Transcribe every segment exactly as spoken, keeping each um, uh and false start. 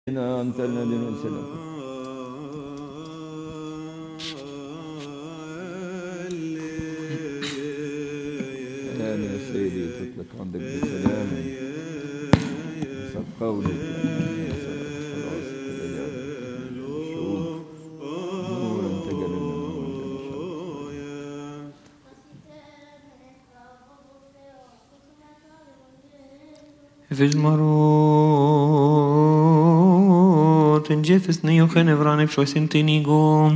أنت الذي نرسلك. سلام يا سيدي، تطلق عندك بسلام حسب قولك يا خلاص الأيام الشعوب نورا تجلى من Vizmarot in Jefes Neochen Evran Pshoisintinigo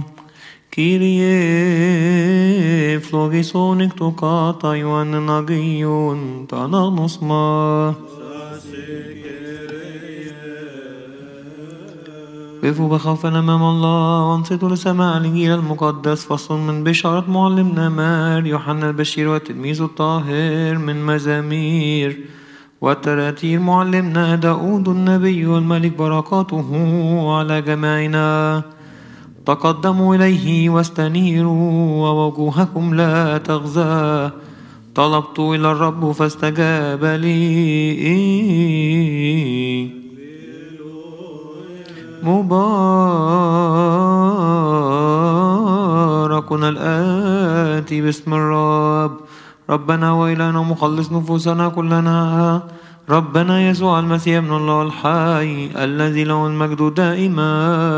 Kyrie Flogisonic Tokata Yuan Nagion Tananosma وقفوا بخوفا أمام الله وانصتوا لسماع الإنجيل المقدس. فصل من بشارة معلمنا مار يوحنا البشير والتلميذ الطاهر من مزامير وتراتير معلمنا داود النبي والملك بركاته على جميعنا. تقدموا إليه واستنيروا ووجوهكم لا تغزى. طلبت إلى الرب فاستجاب لي. مبارك الآتي باسم الرب ربنا وإلهنا مخلص نفوسنا كلنا ربنا يسوع المسيح ابن الله الحي الذي له المجد دائما.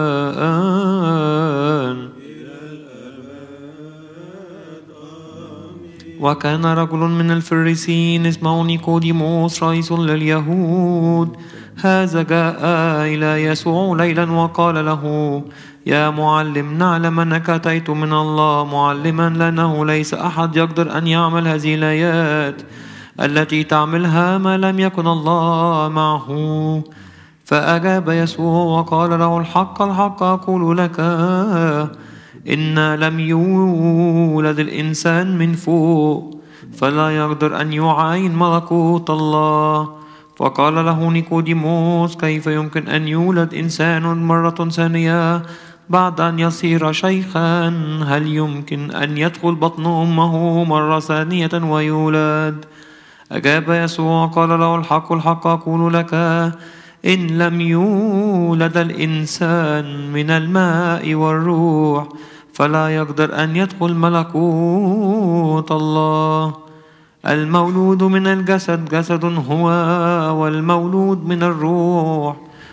وكان رجل من الفريسيين اسمه نيقوديموس رئيس لليهود. هذا جاء إلى يسوع ليلا وقال له: يا معلم، نعلم أنك أتيت من الله معلما، لأنه ليس أحد يقدر أن يعمل هذه الآيات التي تعملها ما لم يكن الله معه. فأجاب يسوع وقال له: الحق الحق أقول لك، إن لم يولد الإنسان من فوق فلا يقدر أن يعاين ملكوت الله. فقال له نيقوديموس: كيف يمكن أن يولد إنسان مرة ثانية بعد أن يصير شيخا؟ هل يمكن أن يدخل بطن أمه مرة ثانية ويولد؟ أجاب يسوع وقال له: الحق الحق أقول لك، إن لم يولد الإنسان من الماء والروح فلا يقدر أن يدخل ملكوت الله. المولود من الجسد جسد هو، والمولود من الروح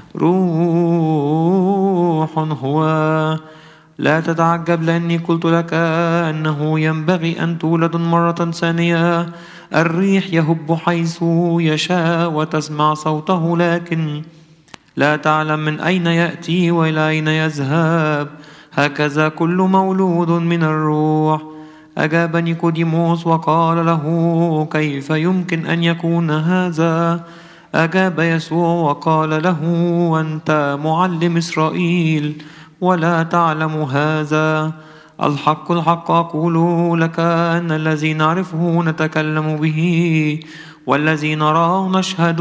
روح هو. لا تتعجب، لأني قلت لك أنه ينبغي أن تولد مرة ثانية. الريح يهب حيث يشاء وتسمع صوته، لكن لا تعلم من أين يأتي وإلى أين يذهب. هكذا كل مولود من الروح. أجاب نيقوديموس وقال له: كيف يمكن أن يكون هذا؟ أجاب يسوع وقال له: أنت معلم إسرائيل ولا تعلم هذا؟ الحق الحق أقول لك أن الذي نعرفه نتكلم به، والذي نراه نشهد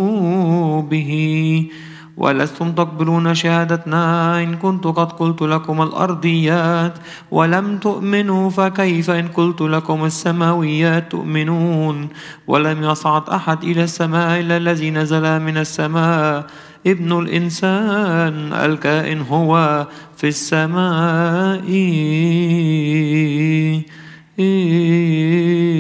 به، ولستم تقبلون شهادتنا. إن كنت قد قلت لكم الأرضيات ولم تؤمنوا، فكيف إن قلت لكم السماويات تؤمنون؟ ولم يصعد أحد إلى السماء إلا الذي نزل من السماء، ابن الإنسان الكائن هو في السماء.